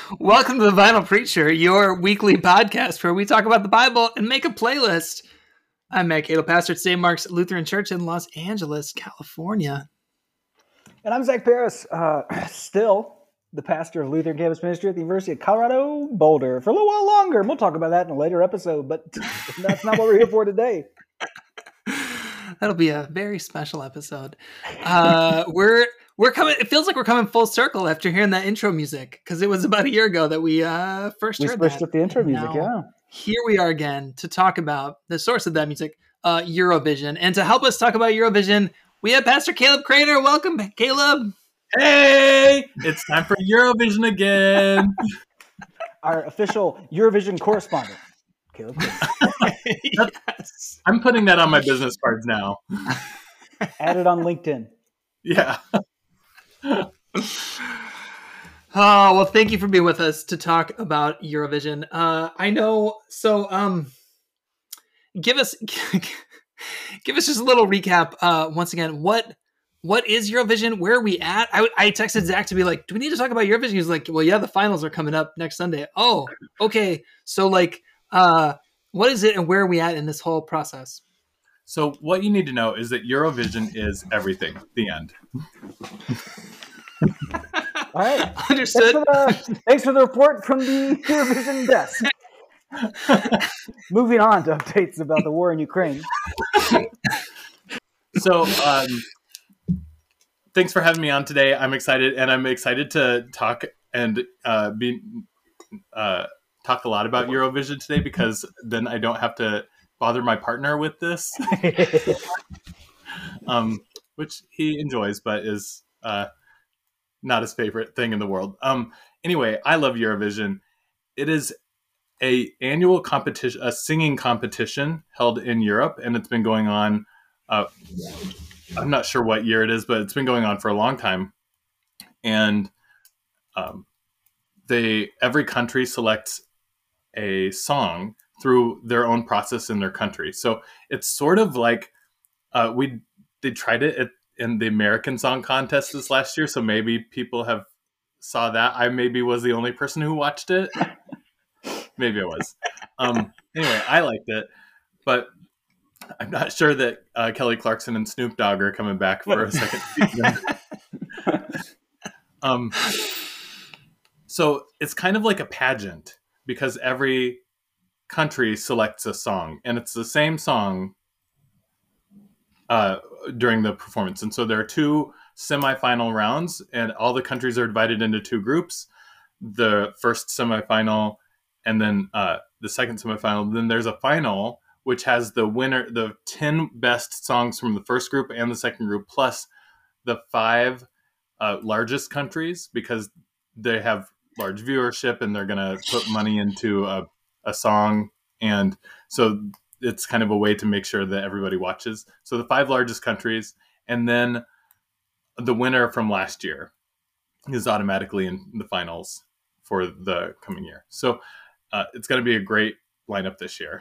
Welcome to the Vinyl Preacher, your weekly podcast where we talk about the Bible and make a playlist. I'm Matt Cato, pastor at St. Mark's Lutheran Church in Los Angeles, California. And I'm Zach Paris, still the pastor of Lutheran Campus Ministry at the University of Colorado Boulder for a little while longer. And we'll talk about that in a later episode, but that's not what we're here for today. That'll be a very special episode. We're coming. It feels like we're coming full circle after hearing that intro music, because it was about a year ago that we first heard that. We switched up the intro music, yeah. Here we are again to talk about the source of that music, Eurovision. And to help us talk about Eurovision, we have Pastor Caleb Craner. Welcome, Caleb. Hey, it's time for Eurovision again. Our official Eurovision correspondent, Caleb Craner. Yes. I'm putting that on my business cards now. Add it on LinkedIn. Yeah. Oh, well, thank you for being with us to talk about Eurovision. I know, so give us just a little recap once again. What is Eurovision? Where are we at? I texted Zach to be like, do we need to talk about Eurovision? He was like, well, yeah, the finals are coming up next Sunday. Oh, okay. So like, what is it and where are we at in this whole process? So what you need to know is that Eurovision is everything. The end. All right. Understood. Thanks for the report from the Eurovision desk. Moving on to updates about the war in Ukraine. So thanks for having me on today. I'm excited, and I'm excited to talk and talk a lot about Eurovision today, because then I don't have to bother my partner with this, which he enjoys, but is not his favorite thing in the world. Anyway, I love Eurovision. It is a annual competition, a singing competition held in Europe, and it's been going on. I'm not sure what year it is, but it's been going on for a long time. And every country selects a song through their own process in their country. So it's sort of like they tried it in the American Song Contest this last year. So maybe people have saw that. I maybe was the only person who watched it. Maybe I was. Anyway, I liked it, but I'm not sure that Kelly Clarkson and Snoop Dogg are coming back for a second season. So it's kind of like a pageant, because every country selects a song, and it's the same song during the performance. And so there are two semifinal rounds, and all the countries are divided into two groups. The first semifinal, and then the second semifinal. Then there's a final, which has the winner, the 10 best songs from the first group and the second group, plus the 5 largest countries, because they have large viewership and they're going to put money into a song. And so it's kind of a way to make sure that everybody watches. So the 5 largest countries, and then the winner from last year is automatically in the finals for the coming year. So it's going to be a great lineup this year.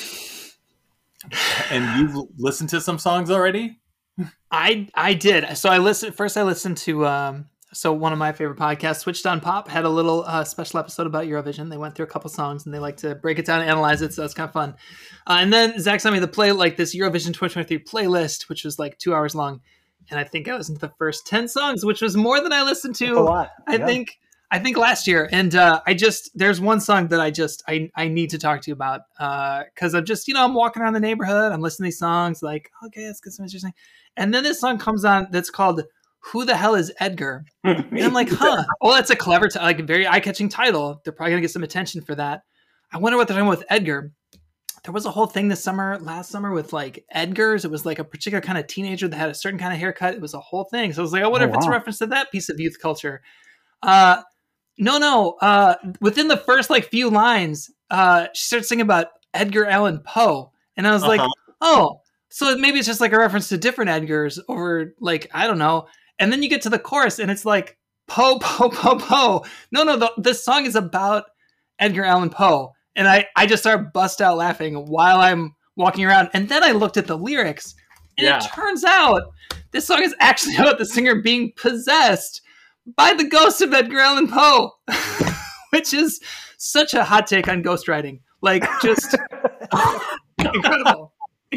And you've listened to some songs already? I did. So I listened to so one of my favorite podcasts, Switched on Pop, had a little special episode about Eurovision. They went through a couple songs and they like to break it down and analyze it. So that's kind of fun. And then Zach sent me this Eurovision 2023 playlist, which was like 2 hours long. And I think I listened to the first 10 songs, which was more than I listened to. That's a lot. Yeah. I think last year. And there's one song that I need to talk to you about, because I'm just, I'm walking around the neighborhood. I'm listening to these songs like, okay, let's get some interesting. And then this song comes on that's called Who the Hell is Edgar? And I'm like, well, that's a clever, very eye-catching title. They're probably going to get some attention for that. I wonder what they're talking about with Edgar. There was a whole thing last summer with like Edgars. It was like a particular kind of teenager that had a certain kind of haircut. It was a whole thing. So I was like, I wonder if it's a reference to that piece of youth culture. No. Within the first few lines, she starts singing about Edgar Allan Poe. And I was like, oh, so maybe it's just like a reference to different Edgars over I don't know. And then you get to the chorus and it's like, Poe, Poe, Poe, Poe. No, this song is about Edgar Allan Poe. And I just started bust out laughing while I'm walking around. And then I looked at the lyrics and it turns out this song is actually about the singer being possessed by the ghost of Edgar Allan Poe, which is such a hot take on ghostwriting. Like, just incredible.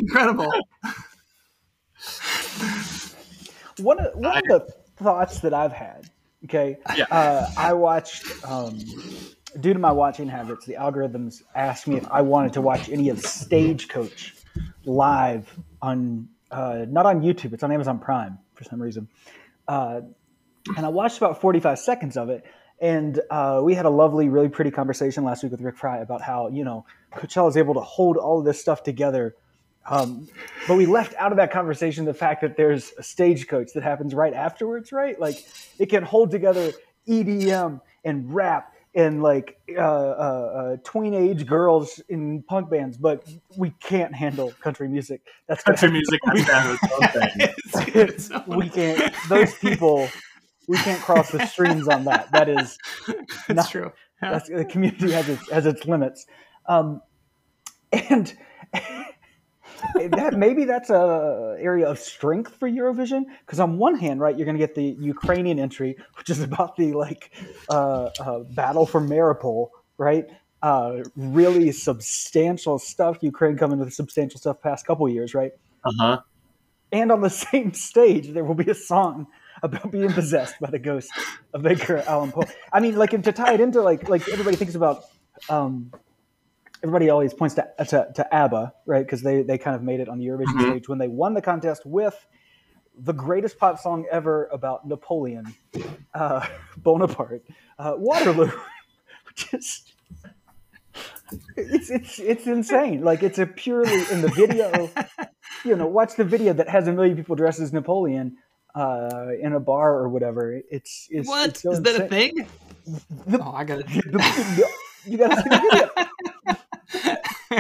One of the thoughts that I've had, okay, I watched, due to my watching habits, the algorithms asked me if I wanted to watch any of Stagecoach live on, not on YouTube, it's on Amazon Prime for some reason. And I watched about 45 seconds of it. And we had a lovely, really pretty conversation last week with Rick Fry about how, Coachella is able to hold all of this stuff together. But we left out of that conversation the fact that there's a Stagecoach that happens right afterwards, right? Like, it can hold together EDM and rap and like tween-age girls in punk bands, but we can't handle country music. That's country music. We can't. Those people. We can't cross the streams on that. That is that's true. Yeah. That's, the community has its limits, and maybe that's a area of strength for Eurovision. Because on one hand, right, you're going to get the Ukrainian entry, which is about the battle for Mariupol, right? Really substantial stuff. Ukraine coming with substantial stuff past couple years, right? And on the same stage, there will be a song about being possessed by the ghost of Edgar Allan Poe. I mean, like, and to tie it into like everybody thinks about, everybody always points to ABBA, right? Because they kind of made it on the Eurovision stage when they won the contest with the greatest pop song ever about Napoleon Bonaparte, Waterloo. Just it's insane. Like, it's a purely in the video. Watch the video that has a million people dressed as Napoleon. In a bar or whatever. It's what? It's so is that a thing? I got it. You got to see the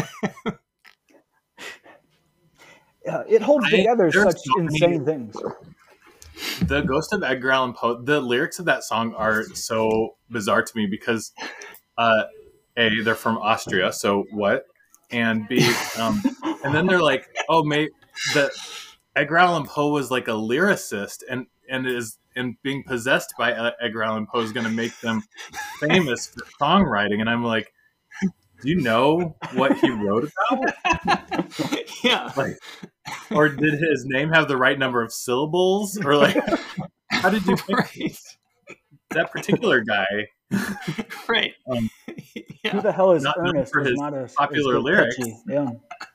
video. It holds together such insane things. The Ghost of Edgar Allan Poe. The lyrics of that song are so bizarre to me because, A, they're from Austria. So what? And B, and then they're like, oh, the Edgar Allan Poe was like a lyricist, and being possessed by Edgar Allan Poe is going to make them famous for songwriting. And I'm like, do you know what he wrote about? Yeah. Like, or did his name have the right number of syllables? Or like, how did you pick that particular guy? Right. Who the hell is not Ernest? For his not as popular lyrics. Catchy. Yeah.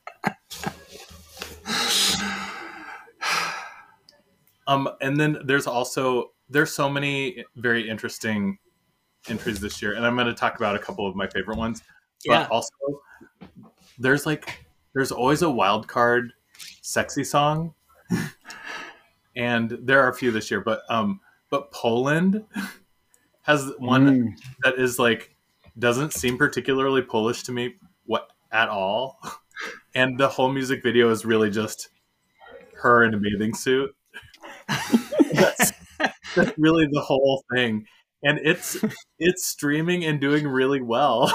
And then there's so many very interesting entries this year, and I'm going to talk about a couple of my favorite ones. But also, there's always a wild card sexy song, and there are a few this year. But Poland has one that is like doesn't seem particularly Polish to me at all, and the whole music video is really just her in a bathing suit. That's really the whole thing, and it's streaming and doing really well.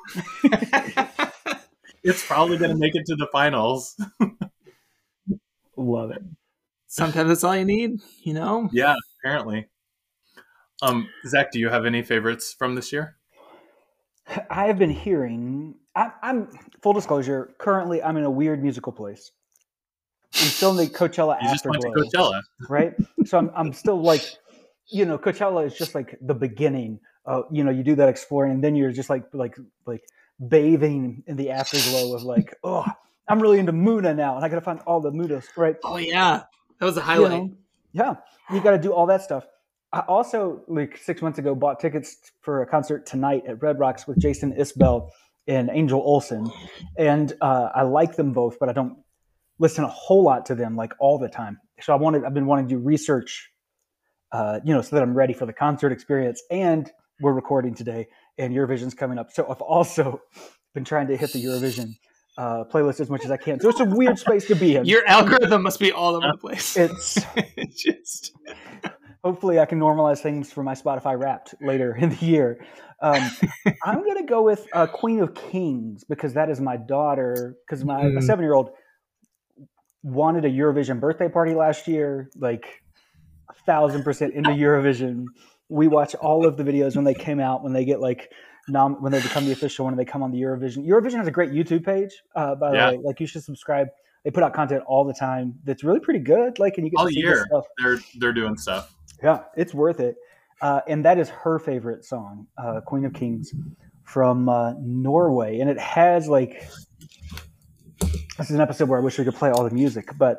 It's probably going to make it to the finals. Love it. Sometimes that's all you need, Yeah, apparently. Zach, do you have any favorites from this year? I have been hearing. I'm full disclosure. Currently, I'm in a weird musical place. I'm still in the Coachella afterglow. You just went to Coachella, right? So I'm still like, Coachella is just like the beginning. You do that exploring, and then you're just like bathing in the afterglow of like, oh, I'm really into Muna now, and I got to find all the Munas, right? Oh yeah, that was a highlight. Yeah, you got to do all that stuff. I also, like 6 months ago, bought tickets for a concert tonight at Red Rocks with Jason Isbell and Angel Olsen, and I like them both, but I don't listen a whole lot to them like all the time. So I've been wanting to do research, so that I'm ready for the concert experience. And we're recording today, and Eurovision's coming up, so I've also been trying to hit the Eurovision playlist as much as I can. So it's a weird space to be in. Your algorithm must be all over the place. It's just. Hopefully, I can normalize things for my Spotify Wrapped later in the year. I'm going to go with Queen of Kings because that is my daughter. Because my 7-year-old wanted a Eurovision birthday party last year, like 1,000% into Eurovision. We watch all of the videos when they came out, when they get like when they become the official when they come on the Eurovision. Eurovision has a great YouTube page, by the way. Like, you should subscribe. They put out content all the time that's really pretty good. Like, and you get all to see year this stuff. they're doing stuff. Yeah, it's worth it. And that is her favorite song, Queen of Kings, from Norway. And it has, like, this is an episode where I wish we could play all the music, but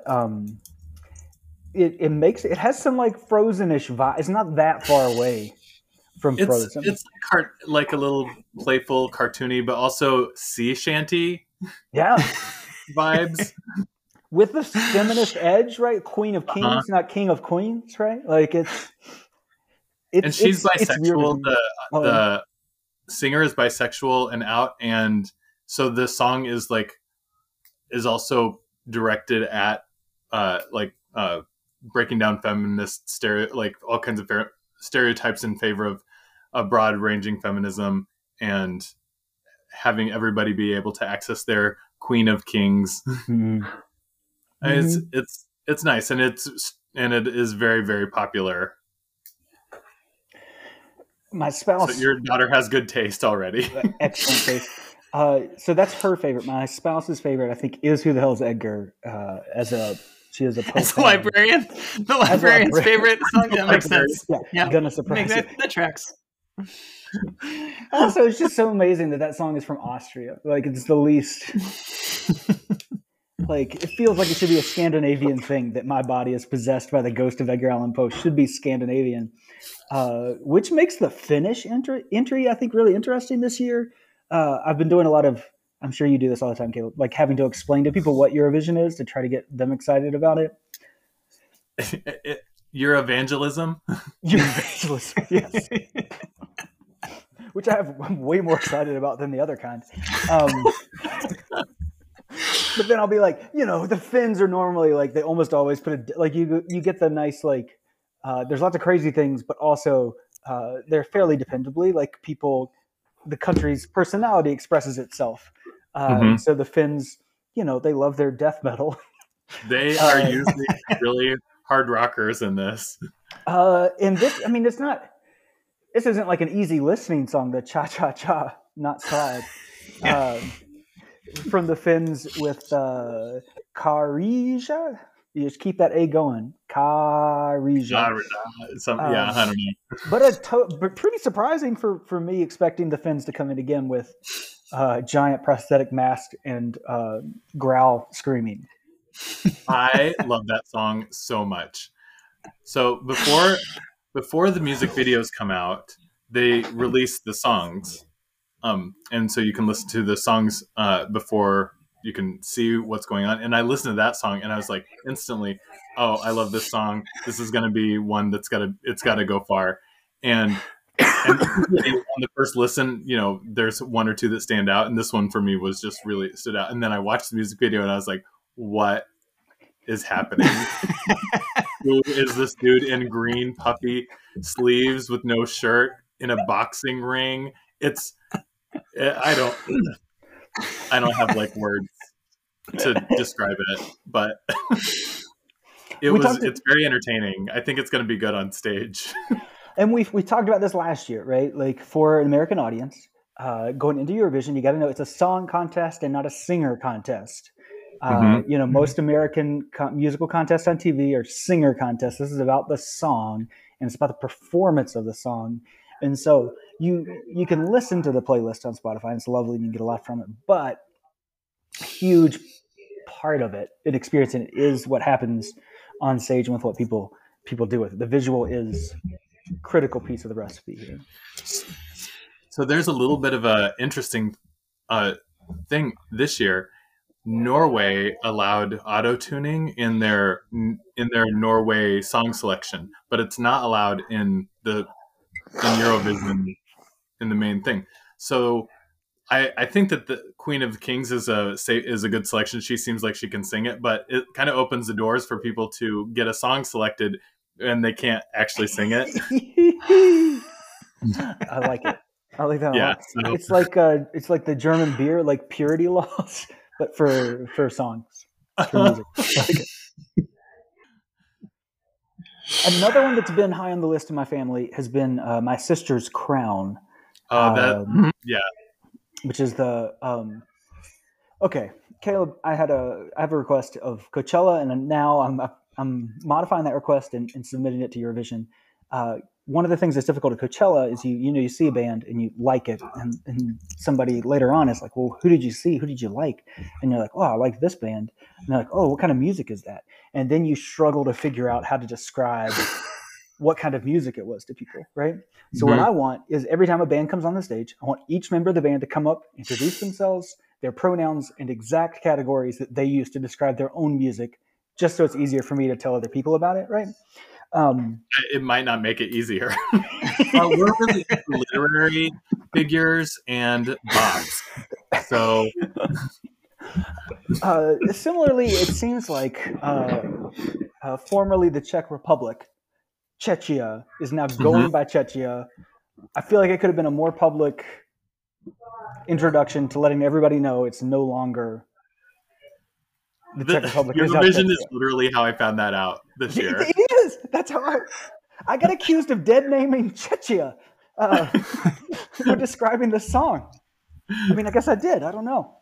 it has some, like, Frozen-ish vibe. It's not that far away from Frozen. It's like a little playful, cartoony, but also sea shanty. Yeah. Vibes. With the feminist edge, right? Queen of Kings, not King of Queens, right? Like, it's and she's bisexual. The singer is bisexual and out, and so the song is also directed at breaking down feminist all kinds of stereotypes in favor of a broad ranging feminism and having everybody be able to access their Queen of Kings. Mm-hmm. It's nice, and it is very, very popular. My spouse. So your daughter has good taste already. Excellent taste. So that's her favorite. My spouse's favorite, I think, is Who the Hell's Edgar? She is a as a librarian. The librarian's favorite song. That makes sense. Yeah. Gonna surprise you. That tracks. Also, it's just so amazing that song is from Austria. Like, it's the least. Like, it feels like it should be a Scandinavian thing, that my body is possessed by the ghost of Edgar Allan Poe should be Scandinavian, which makes the Finnish entry, I think, really interesting this year. I've been doing a lot of, I'm sure you do this all the time, Caleb, like having to explain to people what Eurovision is to try to get them excited about it. Your evangelism? Your evangelism, yes. Which I'm way more excited about than the other kind. But then I'll be like, the Finns are normally like, they almost always put you get the nice, like, there's lots of crazy things, but also they're fairly dependably, like, the country's personality expresses itself. So the Finns, they love their death metal. They are usually really hard rockers in this. In this, I mean, this isn't like an easy listening song, the Cha Cha Cha, not slide. From the Finns with Karija. You just keep that A going. Karija. I don't know. But pretty surprising for me, expecting the Finns to come in again with giant prosthetic mask and growl screaming. I love that song so much. So before the music videos come out, they release the songs. And so you can listen to the songs before you can see what's going on. And I listened to that song and I was like, instantly, oh, I love this song. This is going to be one it's got to go far. And on the first listen, there's one or two that stand out. And this one for me was just really stood out. And then I watched the music video and I was like, what is happening? Who is this dude in green puffy sleeves with no shirt in a boxing ring? I don't have like words to describe it, but it's very entertaining. I think it's going to be good on stage. And we talked about this last year, right? Like, for an American audience, going into Eurovision, you got to know it's a song contest and not a singer contest. Most American musical contests on TV are singer contests. This is about the song, and it's about the performance of the song. And so you can listen to the playlist on Spotify, and it's lovely, and you get a lot from it. But a huge part of it, and experiencing it, is what happens on stage and with what people do with it. The visual is a critical piece of the recipe here. So there's a little bit of a interesting thing this year. Norway allowed auto-tuning in their Norway song selection, but it's not allowed in Eurovision in the main thing. So I think that the Queen of Kings is a good selection. She seems like she can sing it, but it kind of opens the doors for people to get a song selected and they can't actually sing it. I like it. I like that. Yeah, so. It's like the German beer, like purity laws, but for songs, for music. I like it. Another one that's been high on the list in my family has been My Sister's Crown. Yeah. Which is the okay, Caleb. I have a request of Coachella, and now I'm modifying that request and submitting it to Eurovision. One of the things that's difficult at Coachella is you see a band and you like it, and somebody later on is like, well, who did you see? Who did you like? And you're like, oh, I like this band. And they're like, oh, what kind of music is that? And then you struggle to figure out how to describe what kind of music it was to people, right? So what I want is every time a band comes on the stage, I want each member of the band to come up, introduce themselves, their pronouns, and exact categories that they use to describe their own music, just so it's easier for me to tell other people about it, right? It might not make it easier. We're really literary figures and bobs. So similarly, it seems like formerly the Czech Republic, Czechia, is now going by Czechia. I feel like it could have been a more public introduction to letting everybody know it's no longer the Czech Republic. Eurovision is literally how I found that out this year. It is. That's how I got accused of dead naming Czechia for describing the song. I mean, I guess I did. I don't know.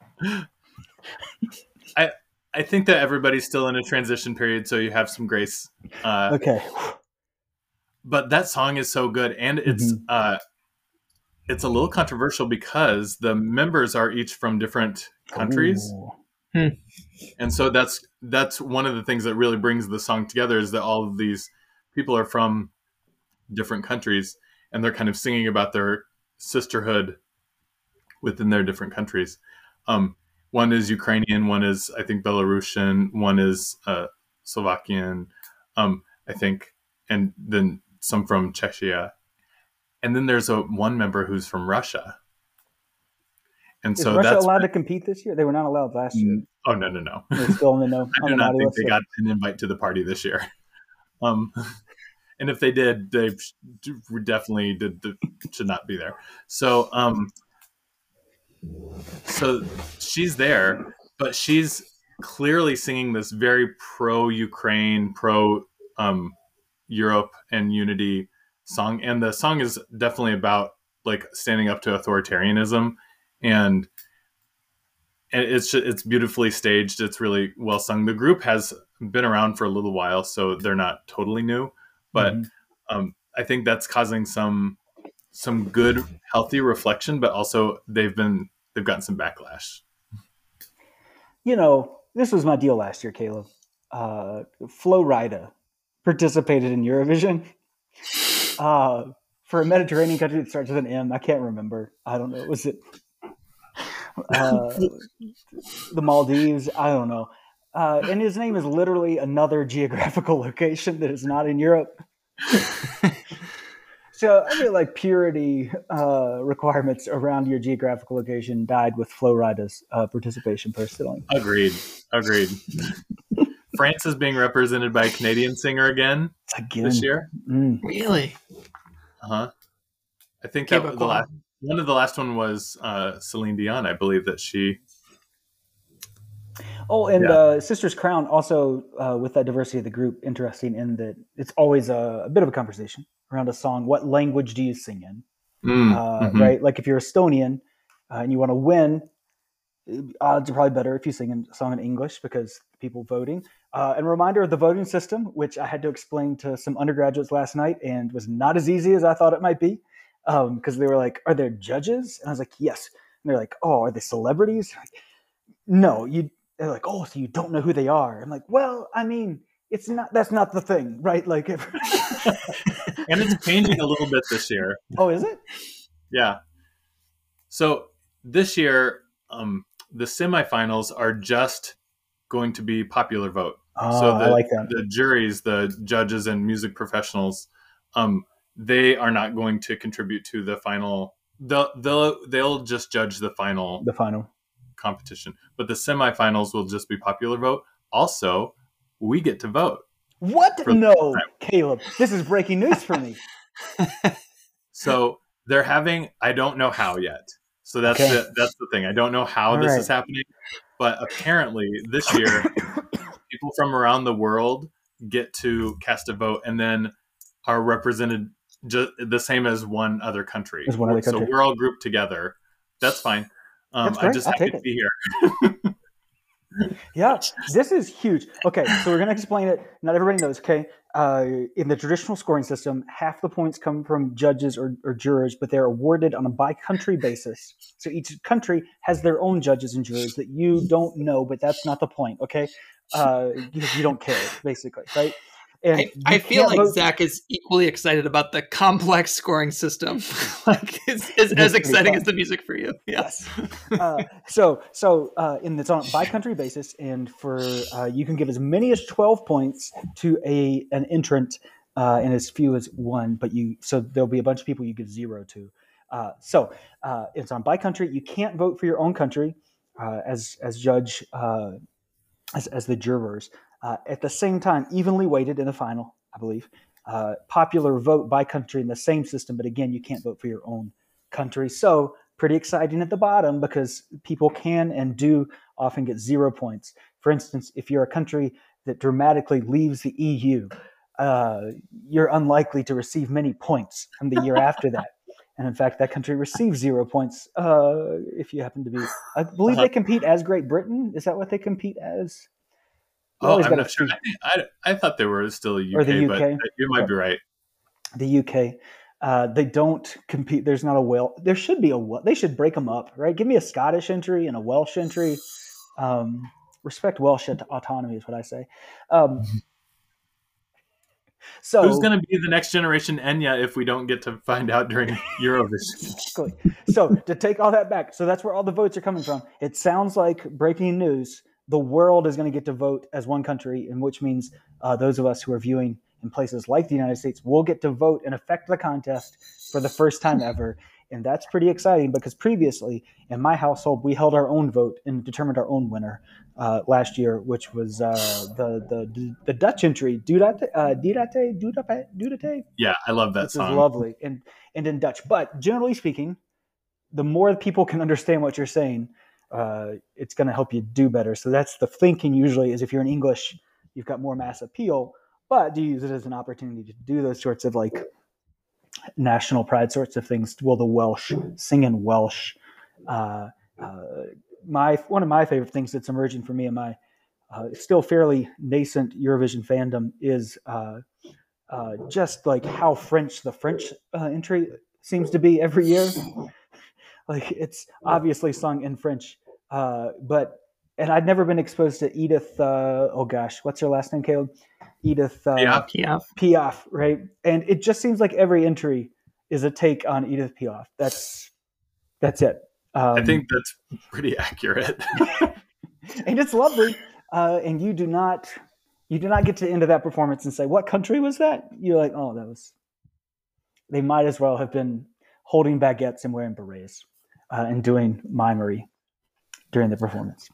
I think that everybody's still in a transition period, so you have some grace. Okay. But that song is so good, and it's a little controversial because the members are each from different countries. And so that's one of the things that really brings the song together, is that all of these people are from different countries, and they're kind of singing about their sisterhood within their different countries. One is Ukrainian, one is, I think, Belarusian, one is Slovakian, I think, and then some from Czechia. And then there's one member who's from Russia. And is so Russia allowed to compete this year? They were not allowed last year. Oh, no. They're still in the no. I do not think they got an invite to the party this year. And if they did, they definitely should not be there. So she's there, but she's clearly singing this very pro-Ukraine, pro-Europe and unity song. And the song is definitely about like standing up to authoritarianism, and it's beautifully staged. It's really well sung. The group has been around for a little while, so they're not totally new, but I think that's causing some good, healthy reflection, but also they've gotten some backlash. You know, this was my deal last year, Caleb. Flo Rida participated in Eurovision for a Mediterranean country that starts with an M. I can't remember. I don't know. Was it the Maldives? I don't know. And his name is literally another geographical location that is not in Europe. So I feel like purity requirements around your geographical location died with Flo Rida's participation personally. Agreed. France is being represented by a Canadian singer again this year. Really? I think that one of the last one was Celine Dion. I believe that she. Oh, and Sisters Crown also, with that diversity of the group, interesting in that it's always a bit of a conversation around a song. What language do you sing in? Right? Like if you're Estonian and you want to win, odds are probably better if you sing a song in English because people voting. And a reminder of the voting system, which I had to explain to some undergraduates last night and was not as easy as I thought it might be. Because they were like, are there judges? And I was like, yes. And they're like, oh, are they celebrities? Like, no, they're like, oh, so you don't know who they are. I'm like, well, I mean, that's not the thing, right? Like, and it's changing a little bit this year. Oh, is it? Yeah. So this year, the semifinals are just going to be popular vote. So I like that. The juries, the judges and music professionals, they are not going to contribute to the final. They'll just judge the final competition, but the semifinals will just be popular vote. Also, we get to vote. What? No, Caleb, this is breaking news for me. So they're having, I don't know how yet. So that's the thing. I don't know how this is happening, but apparently this year, people from around the world get to cast a vote and then are represented just the same as one other country. As one other country. So we're all grouped together. That's fine. That's great. I'm just I'll happy take to it. be here. Yeah, this is huge. Okay, so we're going to explain it. Not everybody knows, okay? In the traditional scoring system, half the points come from judges or jurors, but they're awarded on a by-country basis. So each country has their own judges and jurors that you don't know, but that's not the point, okay? You don't care, basically, right? And I feel like Zach is equally excited about the complex scoring system. Like it's as exciting as the music for you. Yes. So it's on a by country basis, and for you can give as many as 12 points to an entrant, and as few as one. But so there'll be a bunch of people you give 0 to. It's on by country. You can't vote for your own country as judge as the jurors. At the same time, evenly weighted in the final, I believe. Popular vote by country in the same system, but again, you can't vote for your own country. So pretty exciting at the bottom because people can and do often get 0 points. For instance, if you're a country that dramatically leaves the EU, you're unlikely to receive many points from the year after that. And in fact, that country receives 0 points if you happen to be. I believe they compete as Great Britain. Is that what they compete as? I'm not sure. I thought they were still UK, or the UK, but you might be right. The UK, they don't compete. There's not a Wales. There should be they should break them up, right? Give me a Scottish entry and a Welsh entry. Respect Welsh autonomy is what I say. So who's going to be the next generation Enya if we don't get to find out during Eurovision? Exactly. So to take all that back, so that's where all the votes are coming from. It sounds like breaking news. The world is going to get to vote as one country, and which means those of us who are viewing in places like the United States will get to vote and affect the contest for the first time ever. And that's pretty exciting because previously in my household, we held our own vote and determined our own winner last year, which was the Dutch entry, Dudate. Yeah, I love that song. It's lovely and in Dutch. But generally speaking, the more people can understand what you're saying, it's going to help you do better. So that's the thinking usually is if you're in English, you've got more mass appeal, but do you use it as an opportunity to do those sorts of like national pride sorts of things? Will the Welsh sing in Welsh? One of my favorite things that's emerging for me in my still fairly nascent Eurovision fandom is just like how French the French entry seems to be every year. Like it's obviously sung in French, and I'd never been exposed to Edith. What's her last name, Caleb? Edith Piaf, right? And it just seems like every entry is a take on Edith Piaf. That's it. I think that's pretty accurate, and it's lovely. And you do not get to the end of that performance and say, "What country was that?" You're like, "Oh, that was." They might as well have been holding baguettes and wearing berets. And doing mimery during the performance.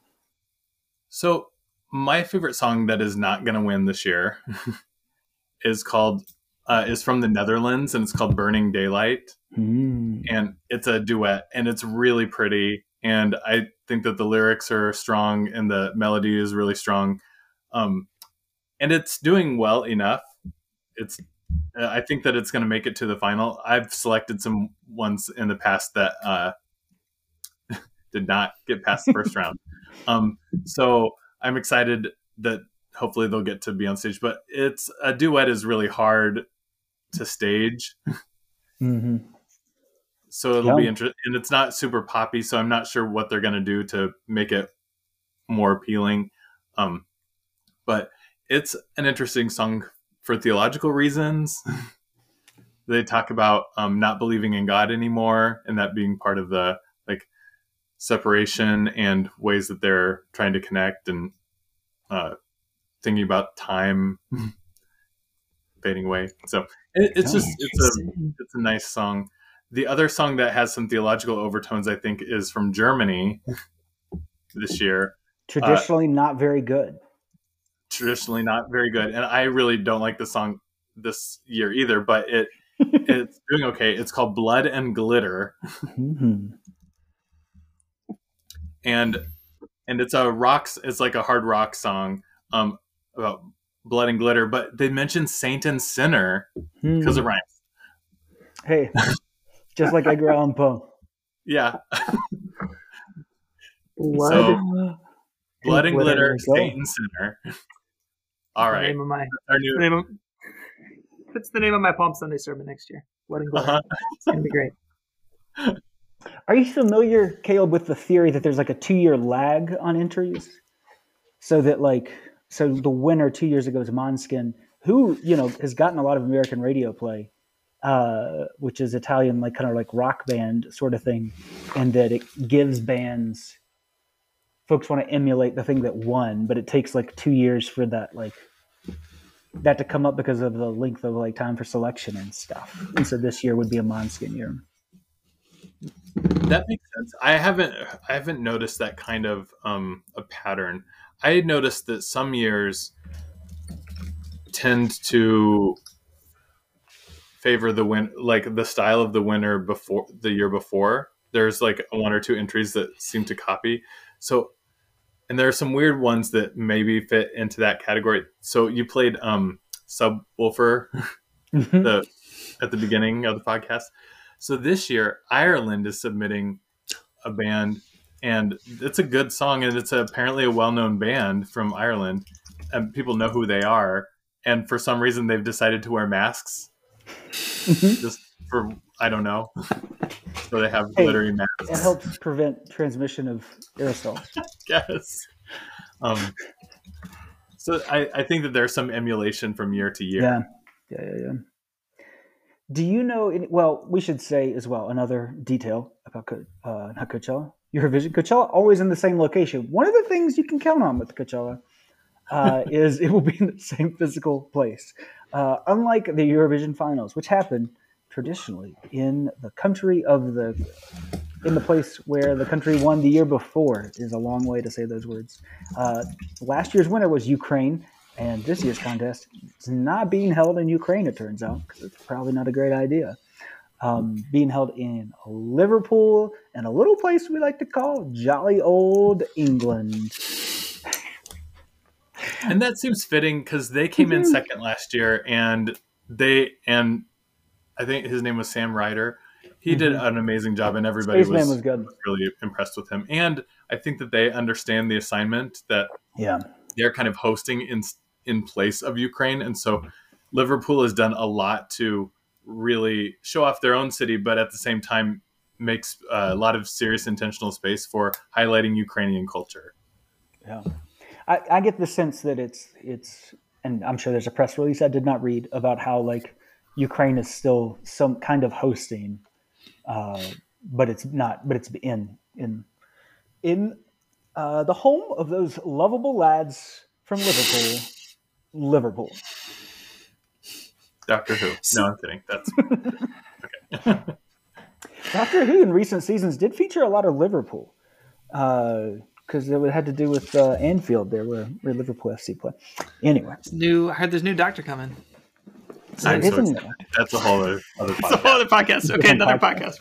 So my favorite song that is not going to win this year is from the Netherlands, and it's called Burning Daylight. And it's a duet, and it's really pretty. And I think that the lyrics are strong and the melody is really strong. And it's doing well enough. I think that it's going to make it to the final. I've selected some ones in the past that did not get past the first round. So I'm excited that hopefully they'll get to be on stage, but a duet is really hard to stage. Mm-hmm. So it'll be interesting, and it's not super poppy. So I'm not sure what they're going to do to make it more appealing. But it's an interesting song for theological reasons. They talk about not believing in God anymore, and that being part of the separation and ways that they're trying to connect, and thinking about time fading away. So it's a nice song. The other song that has some theological overtones, I think, is from Germany this year. Traditionally not very good. And I really don't like the song this year either, but it's doing okay. It's called Blood and Glitter. Mm-hmm. And it's it's like a hard rock song about blood and glitter, but they mention saint and sinner because it rhymes. Hey, just like Edgar Allan Poe. Yeah. Blood. Blood and Glitter, Go. Satan Sinner. All right. It's the name of my Palm Sunday sermon next year. Blood and Glitter. It's going to be great. Are you familiar, Caleb, with the theory that there's like a 2-year lag on entries? So that the winner 2 years ago is Måneskin, who, has gotten a lot of American radio play, which is Italian, kind of like rock band sort of thing. And that it gives folks want to emulate the thing that won, but it takes 2 years for that, that to come up because of the length of time for selection and stuff. And so this year would be a Måneskin year. That makes sense. I haven't noticed that kind of a pattern. I had noticed that some years tend to favor the the style of the winner before the year before. There's one or two entries that seem to copy. So, and there are some weird ones that maybe fit into that category. So you played Subwoofer at the beginning of the podcast. So this year, Ireland is submitting a band, and it's a good song, and it's apparently a well-known band from Ireland, and people know who they are. And for some reason, they've decided to wear masks, just for, I don't know. So they have glittery masks. It helps prevent transmission of aerosol. Yes. So I think that there's some emulation from year to year. Yeah. Do you know? Well, we should say as well another detail about not Coachella, Eurovision. Coachella always in the same location. One of the things you can count on with Coachella is it will be in the same physical place, unlike the Eurovision finals, which happen traditionally in the place where the country won the year before. Is a long way to say those words. Last year's winner was Ukraine. And this year's contest is not being held in Ukraine, it turns out, because it's probably not a great idea. Being held in Liverpool and a little place we like to call jolly old England. And that seems fitting because they came in second last year, and I think his name was Sam Ryder. He did an amazing job, and everybody was good. Really impressed with him. And I think that they understand the assignment that they're kind of hosting in place of Ukraine. And so Liverpool has done a lot to really show off their own city, but at the same time makes a lot of serious intentional space for highlighting Ukrainian culture. Yeah. I get the sense that it's, and I'm sure there's a press release I did not read about how Ukraine is still some kind of hosting, but it's not, but it's in the home of those lovable lads from Liverpool. Doctor Who. No, I'm kidding. That's okay. Doctor Who in recent seasons did feature a lot of Liverpool because it had to do with Anfield there where Liverpool FC play. Anyway. I heard there's new Doctor coming. That's a whole other podcast. That's a whole other podcast. Okay, another podcast.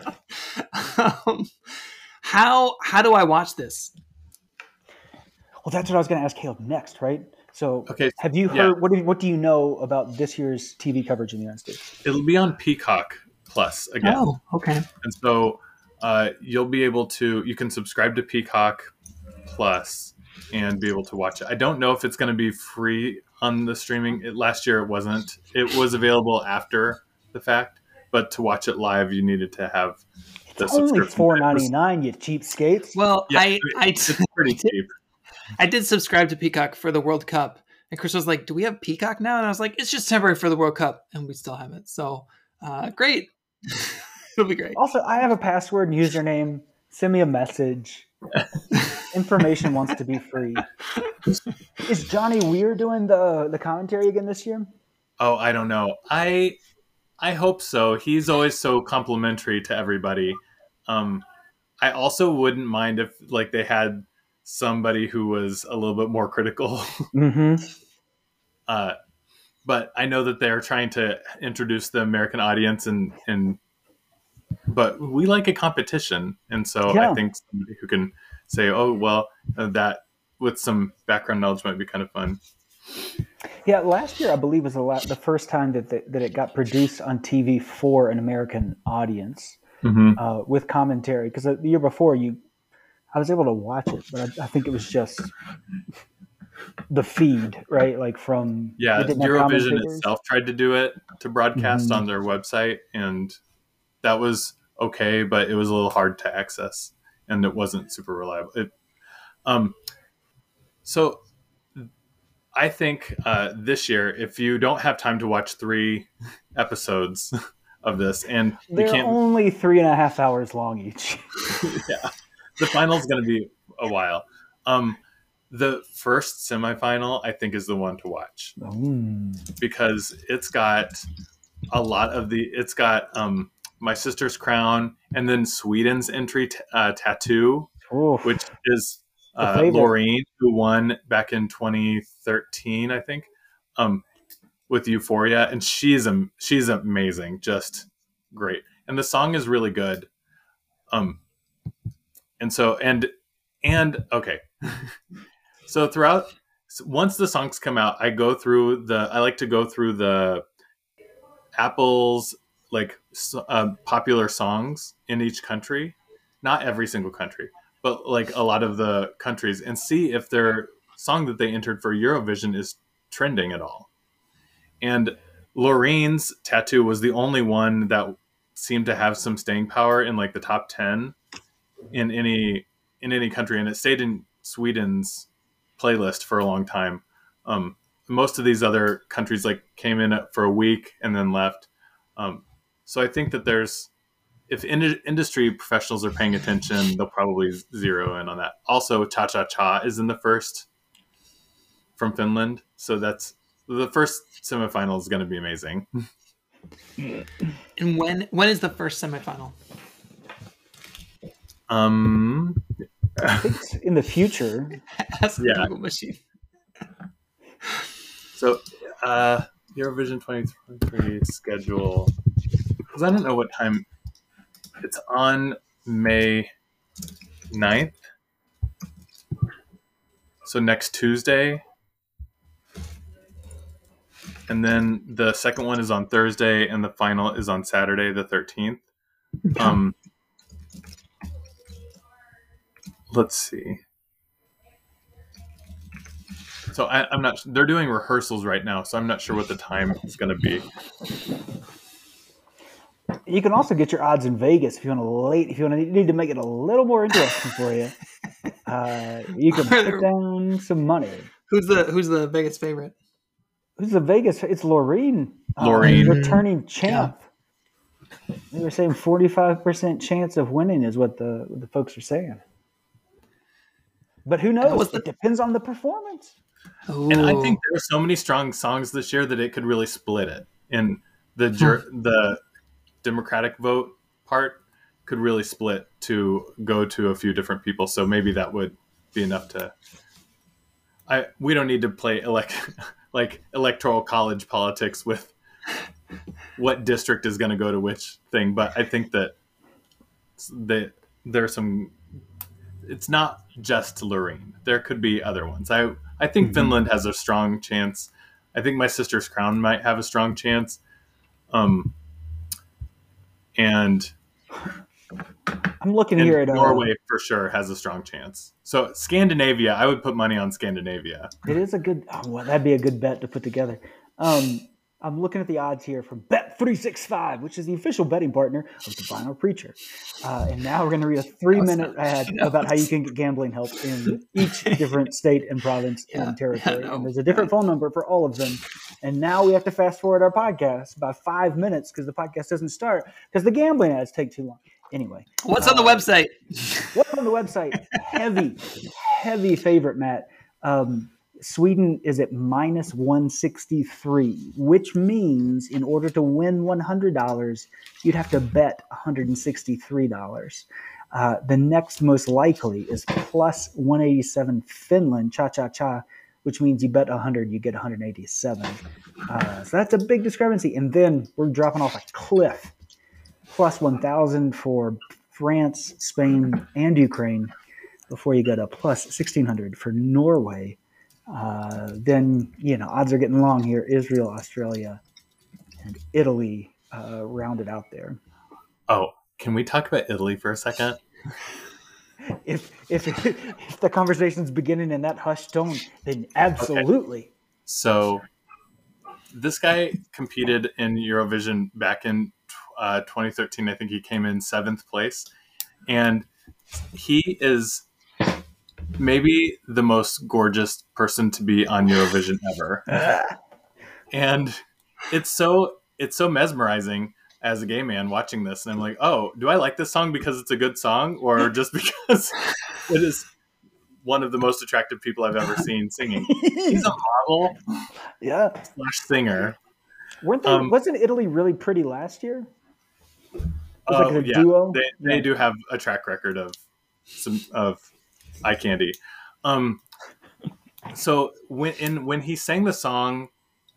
How do I watch this? Well, that's what I was going to ask Caleb next, right? So, okay, have you heard? What do you know about this year's TV coverage in the United States? It'll be on Peacock Plus again. Oh, okay. And so you'll be able to. You can subscribe to Peacock Plus and be able to watch it. I don't know if it's going to be free on the streaming. Last year it wasn't. It was available after the fact, but to watch it live, you needed to have the subscription. Only $4.99, you cheapskates. Well, yeah, it's pretty cheap. I did subscribe to Peacock for the World Cup, and Chris was like, "Do we have Peacock now?" And I was like, "It's just temporary for the World Cup," and we still have it. So, great. It'll be great. Also, I have a password and username. Send me a message. Information wants to be free. Is Johnny Weir doing the commentary again this year? Oh, I don't know. I hope so. He's always so complimentary to everybody. I also wouldn't mind if they had somebody who was a little bit more critical. Mm-hmm. But I know that they're trying to introduce the American audience, but we like a competition, and so I think somebody who can say, "Oh, well, that with some background knowledge might be kind of fun." Yeah, last year I believe was the first time that it got produced on TV for an American audience with commentary. Because the year before, I was able to watch it, but I think it was just the feed, right? Like from Yeah, it didn't have Eurovision commentators. itself tried to do it to broadcast on their website, and that was okay, but it was a little hard to access, and it wasn't super reliable. So I think this year, if you don't have time to watch 3 episodes of this, and they're only 3.5 hours long each. Yeah, the final is going to be a while. The first semifinal, I think, is the one to watch because it's got a lot of it's got My Sister's Crown, and then Sweden's entry, Tattoo, which is Loreen, who won back in 2013, I think, with Euphoria, and she's amazing, just great, and the song is really good. And so okay. So once the songs come out, I like to go through the Apple's popular songs in each country, not every single country, but like a lot of the countries, and see if their song that they entered for Eurovision is trending at all. And Loreen's Tattoo was the only one that seemed to have some staying power in like the top 10 in any country, and it stayed in Sweden's playlist for a long time. Most of these other countries came in for a week and then left. So I think that if industry professionals are paying attention, they'll probably zero in on that. Also, Cha Cha Cha is in the first from Finland, so that's the first semifinal is going to be amazing. And when is the first semifinal? I think it's in the future. Google machine. So, Eurovision 2023 schedule, because I don't know what time. It's on May 9th. So next Tuesday. And then the second one is on Thursday, and the final is on Saturday, the 13th. Let's see. So I'm not. They're doing rehearsals right now, so I'm not sure what the time is going to be. You can also get your odds in Vegas if you need to make it a little more interesting for you. You can put down some money. Who's the Vegas favorite? Who's the Vegas? It's Loreen. Returning champ. Yeah. They were saying 45% chance of winning is what the folks are saying. But who knows? It depends on the performance. Ooh. And I think there are so many strong songs this year that it could really split it. And the Democratic vote part could really split to go to a few different people. So maybe that would be enough to. We don't need to play electoral college politics with what district is going to go to which thing, but I think that there's some. It's not just Loreen. There could be other ones. I think Finland has a strong chance. I think My Sister's Crown might have a strong chance. And I'm looking here at Norway for sure has a strong chance. So Scandinavia, I would put money on Scandinavia. It is a good. That'd be a good bet to put together. I'm looking at the odds here from Bet365, which is the official betting partner of the Vinyl Preacher. And now we're going to read a 3-minute ad about how you can get gambling help in each different state and province and territory. And there's a different phone number for all of them. And now we have to fast forward our podcast by 5 minutes because the podcast doesn't start because the gambling ads take too long. Anyway. What's on the website? What's on the website? Heavy favorite, Matt. Sweden is at minus 163, which means in order to win $100, you'd have to bet $163. The next most likely is plus 187 Finland, cha-cha-cha, which means you bet 100, you get 187. So that's a big discrepancy. And then we're dropping off a cliff. Plus 1,000 for France, Spain, and Ukraine before you go to plus 1,600 for Norway. Then, odds are getting long here. Israel, Australia, and Italy rounded out there. Oh, can we talk about Italy for a second? If the conversation's beginning in that hushed tone, then absolutely. Okay. So this guy competed in Eurovision back in 2013. I think he came in 7th place. And he is maybe the most gorgeous person to be on Eurovision ever. And it's so mesmerizing as a gay man watching this. And I'm like, oh, do I like this song because it's a good song, or just because it is one of the most attractive people I've ever seen singing? He's a model, / singer. Wasn't Italy really pretty last year? It was like a duo. They do have a track record of eye candy. So when he sang the song,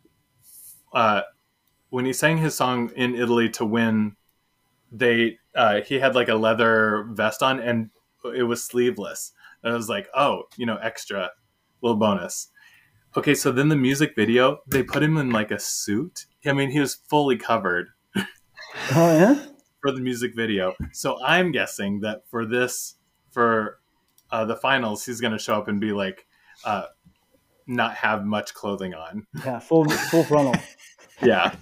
when he sang his song in Italy to win, he had like a leather vest on and it was sleeveless. And I was like, oh, extra little bonus. Okay, so then the music video, they put him in like a suit. I mean, he was fully covered. Oh yeah. For the music video. So I'm guessing that for the finals, he's going to show up and be like, not have much clothing on. Yeah, full frontal. Yeah.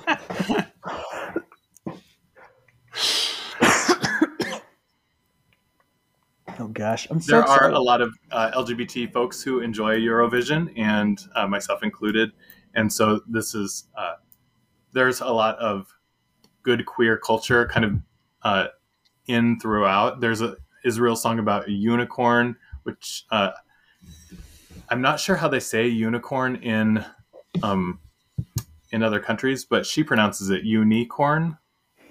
Oh gosh, I'm so There excited. are a lot of LGBT folks who enjoy Eurovision, and myself included. And so this is there's a lot of good queer culture kind of in throughout. There's a Israel song about a unicorn, which I'm not sure how they say unicorn in other countries, but she pronounces it unicorn,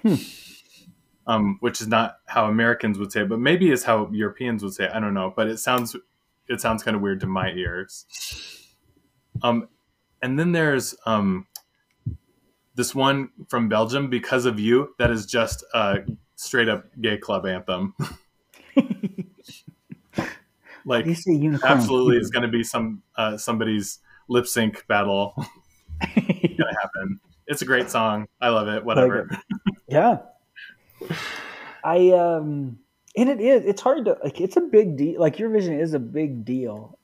which is not how Americans would say it, but maybe is how Europeans would say it. I don't know, but it sounds kind of weird to my ears. And then there's this one from Belgium, Because of You, that is just a straight up gay club anthem. Like, absolutely, it's going to be somebody's lip sync battle. It's going to happen. It's a great song. I love it. Whatever. Yeah. And it's hard to, like, it's a big deal. Like, Eurovision is a big deal.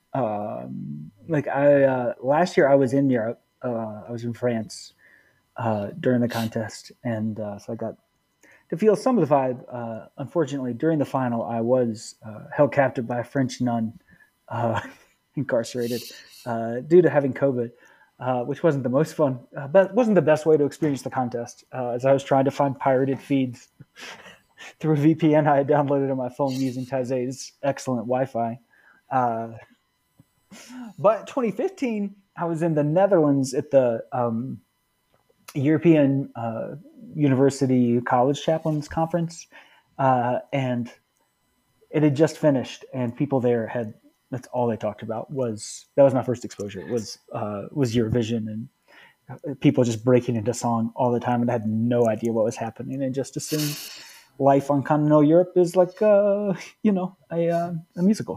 Last year I was in Europe. I was in France during the contest. And so I got to feel some of the vibe. Unfortunately, during the final, I was held captive by a French nun, incarcerated due to having COVID, which wasn't the most fun, but wasn't the best way to experience the contest, as I was trying to find pirated feeds through a VPN I had downloaded on my phone using Taizé's excellent Wi-Fi. But 2015, I was in the Netherlands at the European University College Chaplains Conference, and it had just finished, and people there that's all they talked about that was my first exposure. It was Eurovision, and people just breaking into song all the time, and I had no idea what was happening, and just assumed life on continental Europe is like a musical.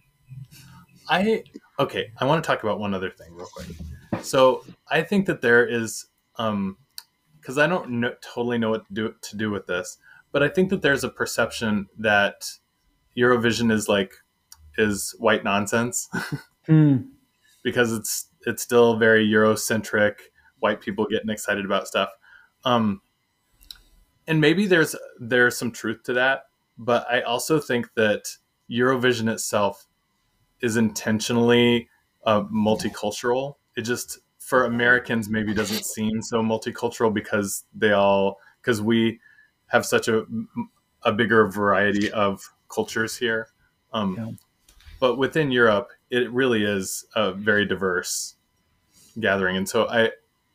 I want to talk about one other thing real quick. So I think that there is, because I don't totally know what to do with this, but I think that there's a perception that Eurovision is white nonsense because it's still very Eurocentric, white people getting excited about stuff. And maybe there's some truth to that, but I also think that Eurovision itself is intentionally multicultural. It just, for Americans, maybe doesn't seem so multicultural because we have such a bigger variety of cultures here. But within Europe, it really is a very diverse gathering. And so I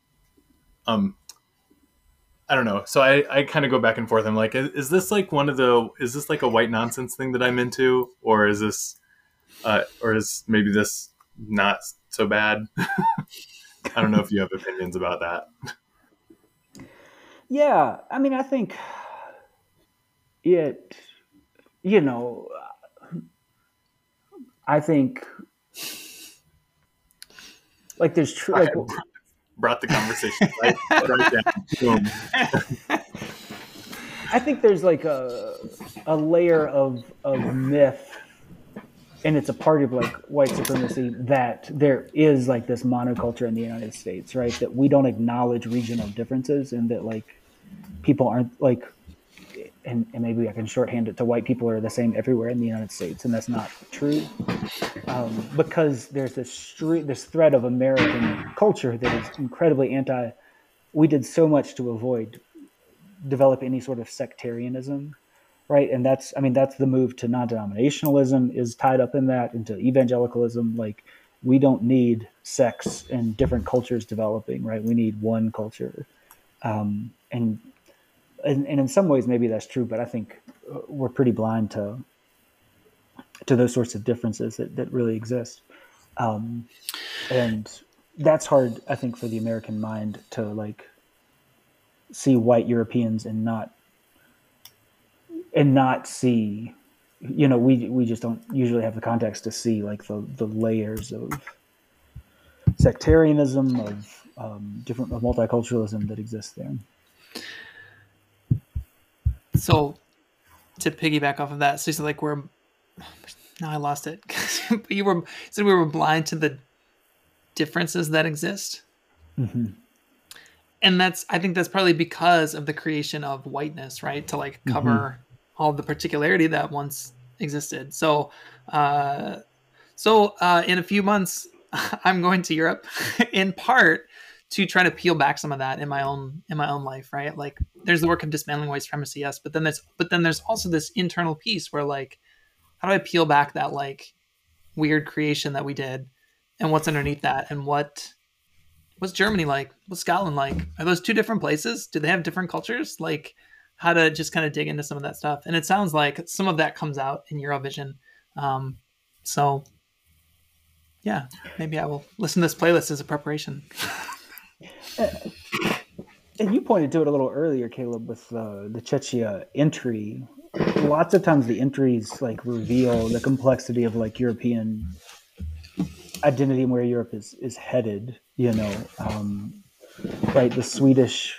don't know. So I kind of go back and forth. I'm like, is this like a white nonsense thing that I'm into? Or is this, or is maybe this not so bad? I don't know if you have opinions about that. Yeah. I mean, I think I think Like there's like brought the conversation right down. Boom. I think there's like a layer of myth, and it's a part of like white supremacy, that there is like this monoculture in the United States, right? That we don't acknowledge regional differences, and that like people aren't like, and maybe I can shorthand it to white people are the same everywhere in the United States, and that's not true. Because there's this thread of American culture that is incredibly anti. We did so much to avoid develop any sort of sectarianism, right? And that's the move to non-denominationalism is tied up in that, into evangelicalism. Like, we don't need sects and different cultures developing, right? We need one culture. And in some ways, maybe that's true, but I think we're pretty blind to those sorts of differences that really exist. And that's hard, I think, for the American mind to like see white Europeans and not see, you know, we just don't usually have the context to see like the layers of sectarianism, of different of multiculturalism that exists there. So to piggyback off of that, so like now I lost it. But you said we were blind to the differences that exist. Mm-hmm. And I think that's probably because of the creation of whiteness, right? To like cover all the particularity that once existed. So in a few months, I'm going to Europe in part to try to peel back some of that in my own life, right? Like, there's the work of dismantling white supremacy, yes, but then there's also this internal piece where like, how do I peel back that like weird creation that we did, and what's underneath that, and what's Germany like? What's Scotland like? Are those two different places? Do they have different cultures? Like, how to just kind of dig into some of that stuff. And it sounds like some of that comes out in Eurovision. So yeah, maybe I will listen to this playlist as a preparation. And you pointed to it a little earlier, Caleb, with the Czechia entry. Lots of times the entries like reveal the complexity of like European identity and where Europe is headed, you know. Right, the Swedish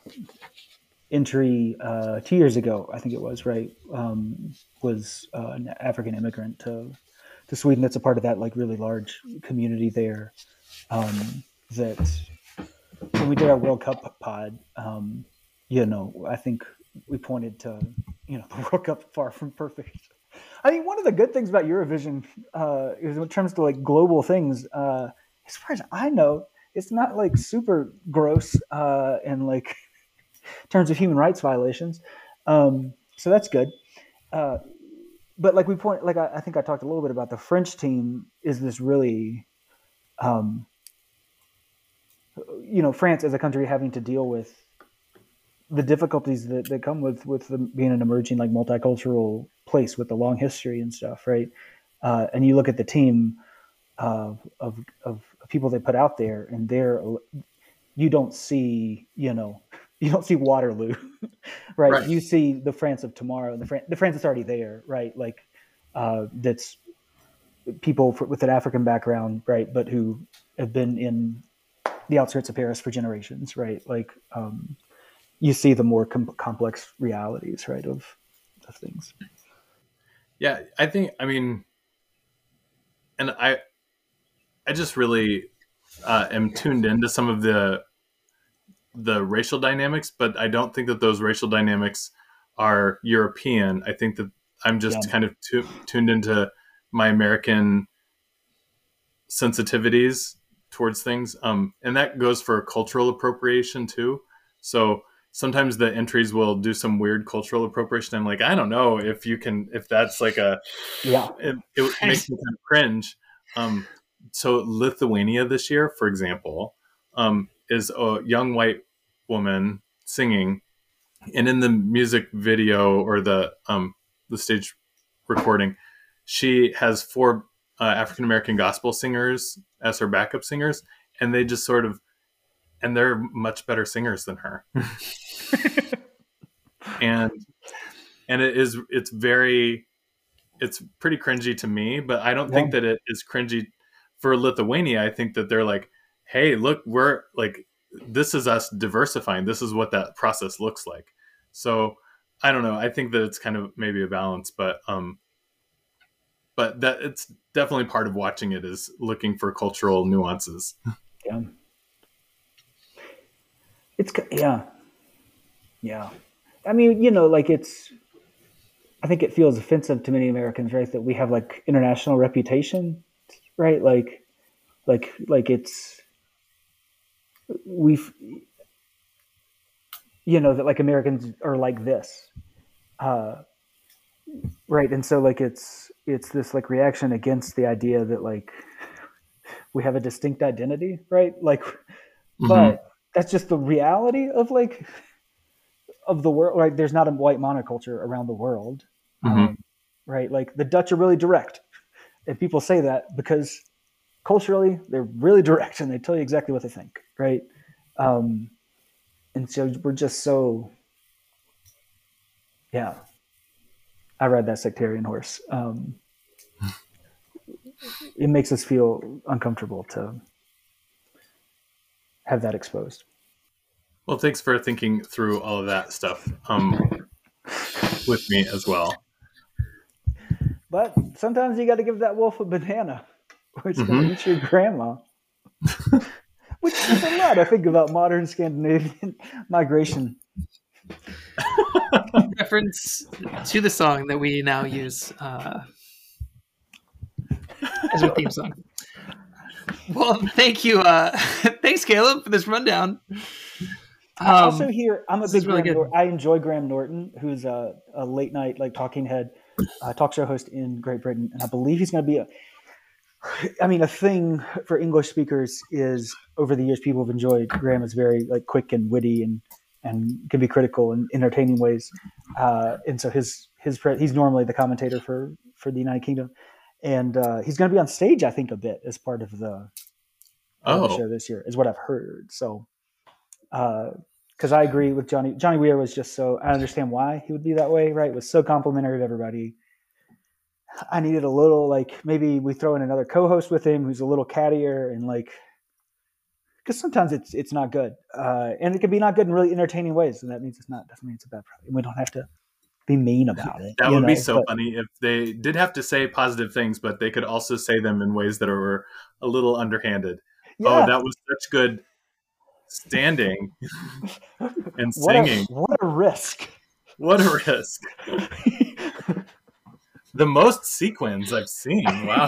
entry 2 years ago, I think it was, right, was an African immigrant to Sweden that's a part of that like really large community there. That when we did our World Cup pod, you know, I think we pointed to, you know, the World Cup far from perfect. I mean, one of the good things about Eurovision is in terms of like global things, as far as I know, it's not like super gross and like in terms of human rights violations. So that's good. But like I think I talked a little bit about the French team is this really, you know, France as a country having to deal with the difficulties that come with being an emerging like multicultural place with a long history and stuff, right? And you look at the team of people they put out there, and you don't see Waterloo, right? You see the France of tomorrow, the France that's already there, right? Like that's people with an African background, right, but who have been in the outskirts of Paris for generations, right? Like you see the more complex realities, right, of things. Yeah, I mean, and I just really am tuned into some of the racial dynamics, but I don't think that those racial dynamics are European. I think that I'm just kind of tuned into my American sensitivities towards things. And that goes for cultural appropriation too. So sometimes the entries will do some weird cultural appropriation. I'm like, I don't know if that's like it makes me kind of cringe. So Lithuania this year, for example, is a young white woman singing, and in the music video or the stage recording, she has 4 African American gospel singers as her backup singers, and they just sort of, and they're much better singers than her. and it's pretty cringy to me, but I don't think that it is cringy for Lithuania. I think that they're like, hey, look, we're like, this is us diversifying. This is what that process looks like. So I don't know. I think that it's kind of maybe a balance, but that it's definitely part of watching it is looking for cultural nuances. Yeah. Yeah. I mean, like I think it feels offensive to many Americans, right? That we have like international reputation, right? Like it's, we've, that like Americans are like this. Right. And so like, it's this like reaction against the idea that like we have a distinct identity, right? Like, but that's just the reality of like, of the world, right? There's not a white monoculture around the world, right? Like the Dutch are really direct, and people say that because culturally they're really direct and they tell you exactly what they think, right? And so we're just so, yeah. I ride that sectarian horse. It makes us feel uncomfortable to have that exposed. Well, thanks for thinking through all of that stuff with me as well. But sometimes you got to give that wolf a banana, or it's going to eat your grandma. Which is a lot, I think, about modern Scandinavian migration. Reference to the song that we now use as our theme song. Well, thank you. Thanks, Caleb, for this rundown. I also hear I'm a big really I enjoy Graham Norton, who's a late night like talking head talk show host in Great Britain, and I believe he's going to be a thing for English speakers is over the years people have enjoyed Graham is very like quick and witty and can be critical in entertaining ways, and so he's normally the commentator for the United Kingdom, and he's going to be on stage I think a bit as part of the show this year is what I've heard. So. Because I agree with Johnny. Johnny Weir was just so. I understand why he would be that way, right? It was so complimentary of everybody. I needed a little like maybe we throw in another co-host with him who's a little cattier and like because sometimes it's not good, and it can be not good in really entertaining ways, and that means doesn't mean it's a bad product. We don't have to be mean about it. That would be so funny if they did have to say positive things, but they could also say them in ways that are a little underhanded. Yeah. Oh, that was such good. Standing and singing. What a risk. What a risk. The most sequins I've seen. Wow.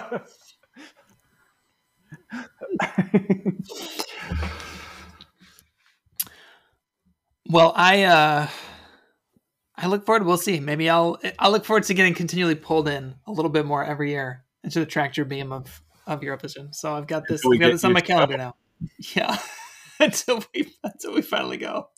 Well, I look forward. We'll see. Maybe I'll look forward to getting continually pulled in a little bit more every year into the tractor beam of Eurovision. So I've got this on my calendar now. Yeah. until we finally go.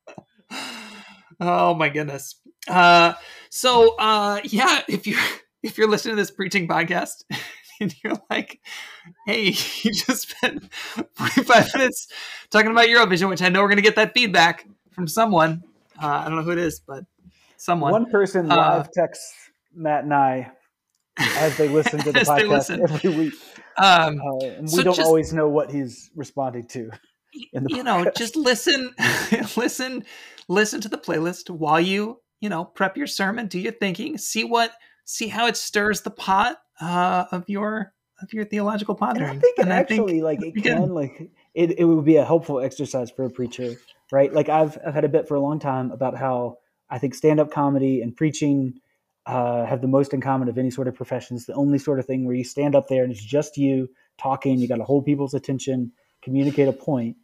Oh my goodness. Yeah, if you're listening to this preaching podcast and you're like, hey, you just spent 45 minutes talking about Eurovision, which I know we're going to get that feedback from someone. I don't know who it is, but someone. One person live texts Matt and I as they listen to the podcast every week. And we don't always know what he's responding to. Just listen to the playlist while you prep your sermon, do your thinking, see how it stirs the pot of your theological pondering. And I think it would be a helpful exercise for a preacher, right? Like I've had a bit for a long time about how I think stand-up comedy and preaching have the most in common of any sort of profession. It's the only sort of thing where you stand up there and it's just you talking, you got to hold people's attention, communicate a point.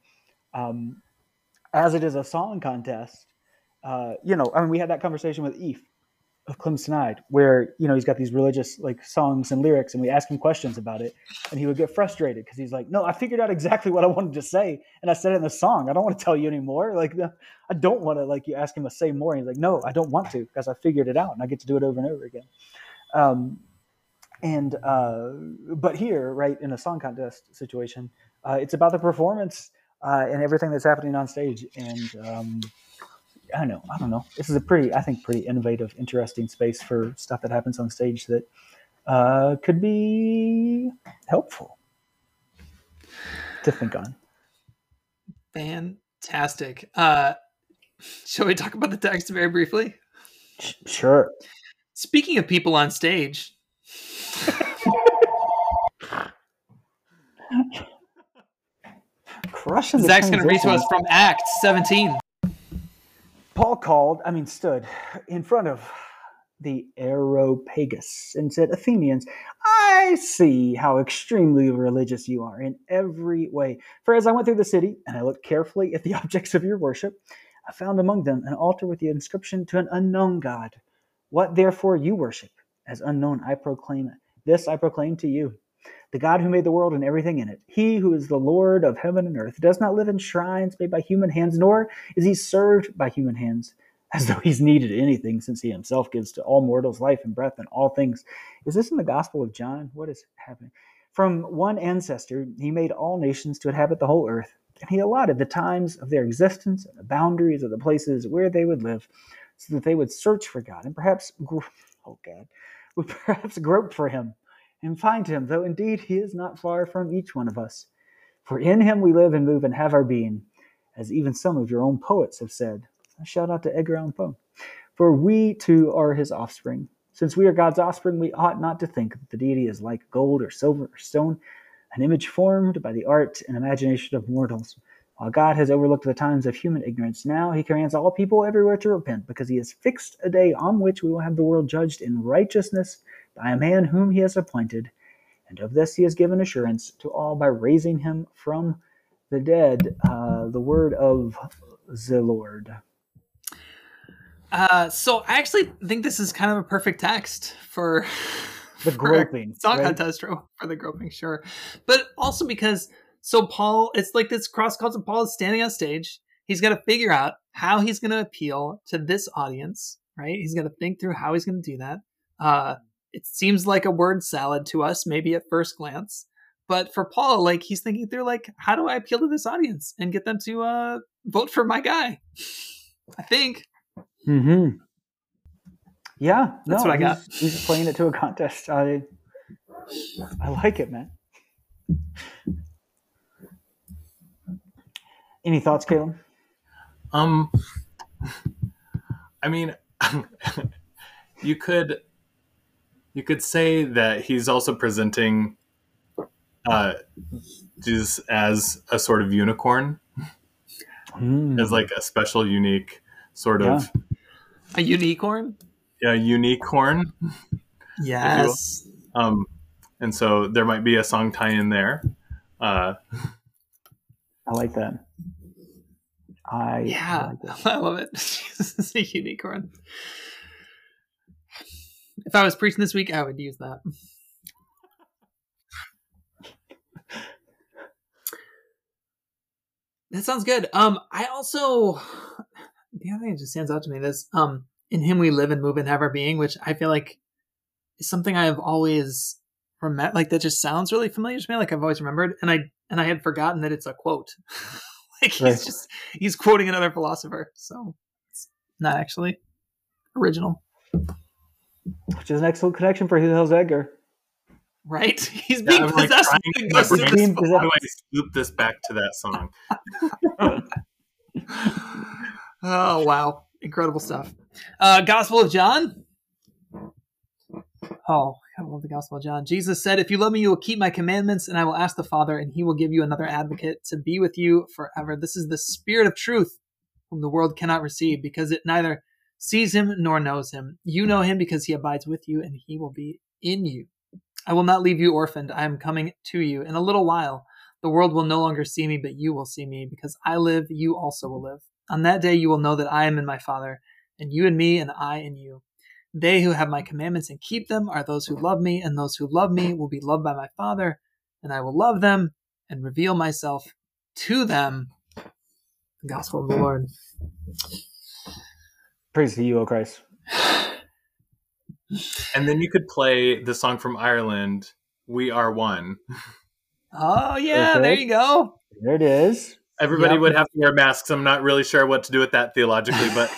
As it is a song contest, we had that conversation with Eve of Clem Snide, where, he's got these religious like songs and lyrics and we ask him questions about it and he would get frustrated because he's like, no, I figured out exactly what I wanted to say. And I said it in the song. I don't want to tell you anymore. Like, I don't want to you ask him to say more. And he's like, no, I don't want to because I figured it out and I get to do it over and over again. But here, right, in a song contest situation, it's about the performance and everything that's happening on stage. And I don't know. This is a pretty innovative, interesting space for stuff that happens on stage that could be helpful. to think on. Fantastic. Shall we talk about the text very briefly? Sure. Speaking of people on stage, crushing. Zach's going to read to us from Acts 17. Paul stood in front of the Areopagus and said, Athenians, I see how extremely religious you are in every way. For as I went through the city and I looked carefully at the objects of your worship, I found among them an altar with the inscription to an unknown God. What therefore you worship as unknown, I proclaim to you. The God who made the world and everything in it, he who is the Lord of heaven and earth, does not live in shrines made by human hands, nor is he served by human hands, as though he's needed anything, since he himself gives to all mortals life and breath and all things. Is this in the Gospel of John? What is happening? From one ancestor, he made all nations to inhabit the whole earth, and he allotted the times of their existence and the boundaries of the places where they would live, so that they would search for God and perhaps grope for him and find him, though indeed he is not far from each one of us. For in him we live and move and have our being, as even some of your own poets have said. A shout out to Edgar Allan Poe. For we too are his offspring. Since we are God's offspring, we ought not to think that the deity is like gold or silver or stone, an image formed by the art and imagination of mortals. While God has overlooked the times of human ignorance, now he commands all people everywhere to repent, because he has fixed a day on which we will have the world judged in righteousness by a man whom he has appointed. And of this he has given assurance to all by raising him from the dead. The word of the Lord. So I actually think this is kind of a perfect text for the groping song contest for the groping, sure. But also because Paul, it's like this cross culture. Paul is standing on stage. He's got to figure out how he's going to appeal to this audience, right? He's got to think through how he's going to do that. It seems like a word salad to us, maybe at first glance. But for Paul, like, he's thinking through, like, how do I appeal to this audience and get them to vote for my guy? I think. Mm-hmm. Yeah. That's what I got. He's playing it to a contest. I like it, man. Any thoughts, Caleb? I mean, you could say that he's also presenting Jesus as a sort of unicorn, as like a special, unique sort of a unicorn. Yeah, unicorn. Yes. And so there might be a song tie-in there. I like that. I like that. I love it. It's a unicorn. If I was preaching this week, I would use that. That sounds good. I also, the other thing that just stands out to me is, in him we live and move and have our being, which I feel like is something I have always remembered. Like, that just sounds really familiar to me. Like, I've always remembered, and I had forgotten that it's a quote. Like, he's quoting another philosopher, so it's not actually original. Which is an excellent connection for Who the Hell's Edgar? Right? He's being possessed. How do I loop this back to that song? Oh, wow. Incredible stuff. Gospel of John. Oh, I love the Gospel of John. Jesus said, if you love me, you will keep my commandments, and I will ask the Father, and he will give you another advocate to be with you forever. This is the Spirit of truth, whom the world cannot receive, because it neither sees him nor knows him. You know him because he abides with you, and he will be in you. I will not leave you orphaned. I am coming to you. In a little while, the world will no longer see me, but you will see me. Because I live, you also will live. On that day, you will know that I am in my Father, and you in me, and I in you. They who have my commandments and keep them are those who love me, and those who love me will be loved by my Father, and I will love them and reveal myself to them. The Gospel of the Lord. Praise to you, O Christ. And then you could play the song from Ireland, We Are One. Oh, yeah, there you go. There it is. Everybody would have to wear masks. I'm not really sure what to do with that theologically, but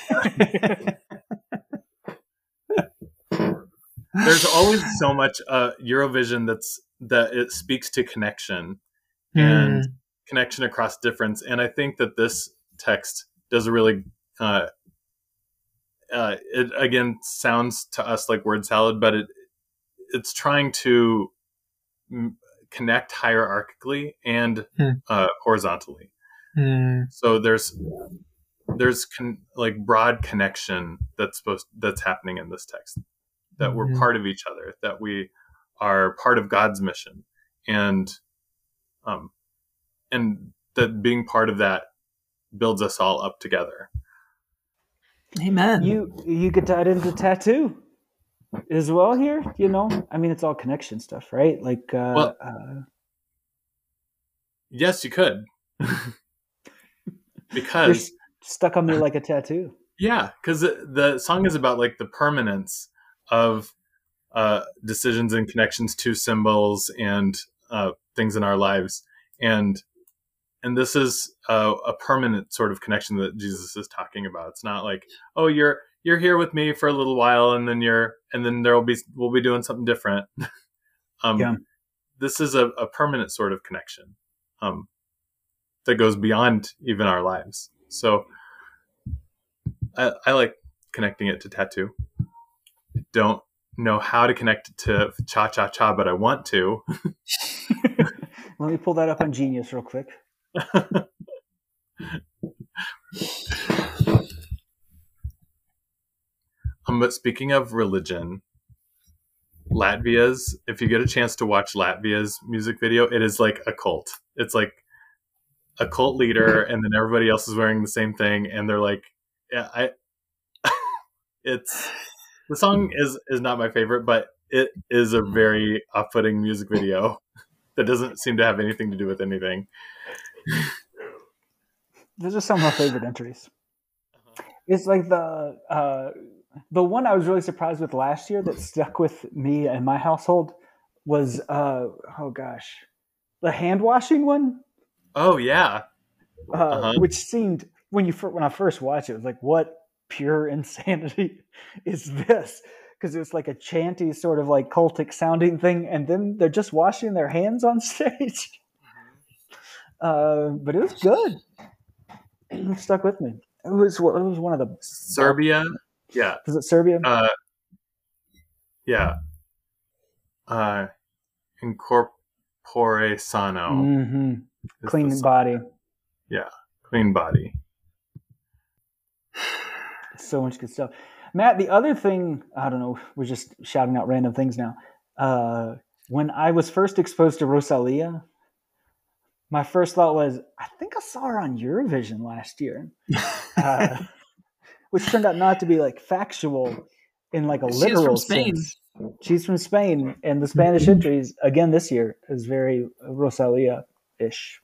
there's always so much Eurovision that it speaks to connection. And connection across difference. And I think that this text does a really, it again sounds to us like word salad, but it's trying to connect hierarchically and horizontally. So there's like broad connection that's happening in this text, that we're part of each other, that we are part of God's mission, and that being part of that builds us all up together. Amen. You get tied into tattoo as well here, you know? I mean, it's all connection stuff, right? Like, yes, you could. you're Because stuck on me like a tattoo. yeah, because the song is about like the permanence of decisions and connections to symbols and things in our lives, and this is a permanent sort of connection that Jesus is talking about. It's not like, oh, you're here with me for a little while, and then we'll be doing something different. This is a permanent sort of connection that goes beyond even our lives. So I like connecting it to tattoo. Don't know how to connect it to cha cha cha, but I want to. Let me pull that up on Genius real quick. But speaking of religion, Latvia's, if you get a chance to watch Latvia's music video, it is like a cult. It's like a cult leader, and then everybody else is wearing the same thing, and they're like, yeah, it's, the song is not my favorite, but it is a very off-putting music video that doesn't seem to have anything to do with anything. Those are some of my favorite entries. It's like the one I was really surprised with last year that stuck with me and my household was the hand washing one. Oh yeah, which seemed when I first watched it was like, what pure insanity is this? Because it's like a chanty sort of like cultic sounding thing, and then they're just washing their hands on stage. But it was good. It stuck with me. It was one of the Serbia. Yeah. Was it Serbia? Yeah. Incorpore sano. Mm-hmm. Clean body. Yeah. Clean body. So much good stuff. Matt, the other thing, I don't know, we're just shouting out random things now. When I was first exposed to Rosalia, my first thought was, I think I saw her on Eurovision last year. Which turned out not to be like factual in like a literal sense. She's from Spain, and the Spanish entries again this year is very Rosalia-ish.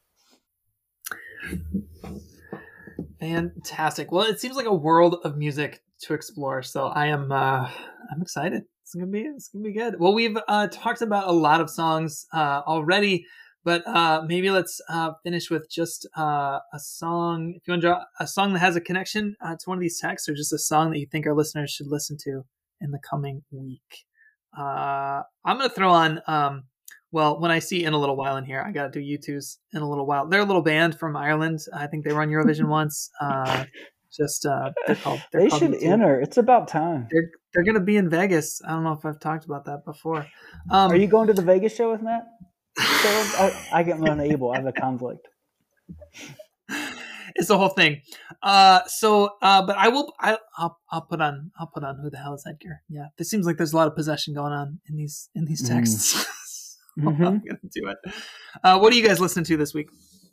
Fantastic. Well, it seems like a world of music to explore, so I'm excited. It's gonna be good. Well, we've talked about a lot of songs already. But maybe let's finish with just a song. If you want to draw a song that has a connection to one of these texts, or just a song that you think our listeners should listen to in the coming week. I'm going to throw on, when I see In a Little While in here, I got to do U2's In a Little While. They're a little band from Ireland. I think they were on Eurovision once. They should enter. It's about time. They're going to be in Vegas. I don't know if I've talked about that before. Are you going to the Vegas show with Matt? I get unable. I have a conflict. It's the whole thing. But I'll put on Who the Hell is Edgar? Yeah, it seems like there's a lot of possession going on in these texts. I'm gonna do it. What are you guys listening to this week?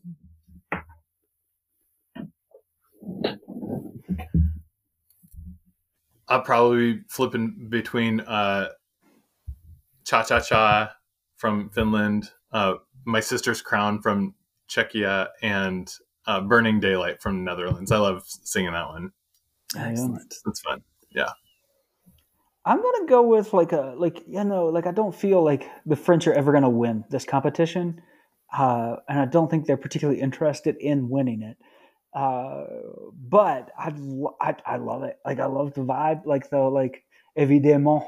I'll probably be flipping between Cha Cha Cha from Finland, My Sister's Crown from Czechia, and Burning Daylight from Netherlands. I love singing that one. Excellent. It's fun. Yeah. I'm gonna go with I don't feel like the French are ever gonna win this competition, and I don't think they're particularly interested in winning it. But I love it. Like I love the vibe. Évidemment.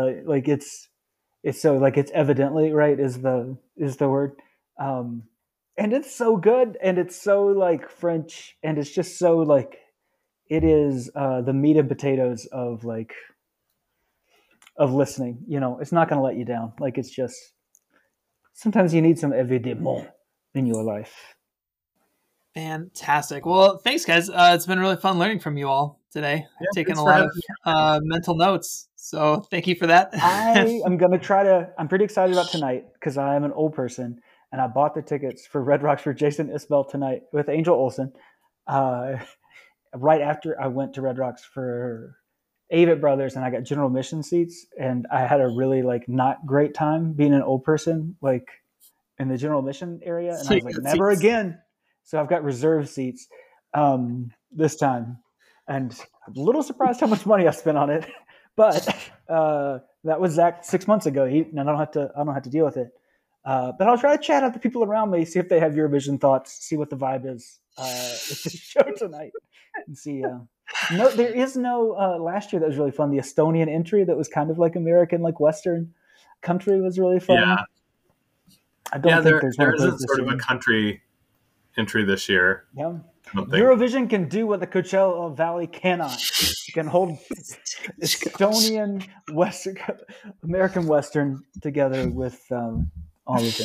It's so like it's evidently right is the word. and it's so good, and it's so like French, and it's just so like it is the meat and potatoes of like of listening. You know, it's not going to let you down. Like it's just sometimes you need some évidemment in your life. Fantastic. Well, thanks, guys. It's been really fun learning from you all today. Yeah, I've taken thanks a for lot having of mental notes. So thank you for that. I'm going to try to, I'm pretty excited about tonight because I'm an old person and I bought the tickets for Red Rocks for Jason Isbell tonight with Angel Olsen. Right after I went to Red Rocks for Avett Brothers and I got general admission seats, and I had a really like not great time being an old person like in the general admission area, and I was like, never again. So I've got reserve seats this time, and I'm a little surprised how much money I spent on it, but that was Zach 6 months ago. And I don't have to deal with it. But I'll try to chat out the people around me, see if they have Eurovision thoughts, see what the vibe is with the show tonight, and see. No, there is no. Last year that was really fun. The Estonian entry that was kind of like American, like Western country was really fun. Yeah, I don't think there's there isn't sort of a country entry this year. Yeah, Eurovision can do what the Coachella Valley cannot. It can hold Estonian Western, American Western together with all of them.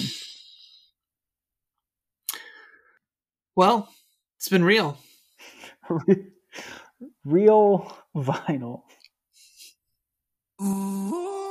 Well, it's been real. Real vinyl. Ooh.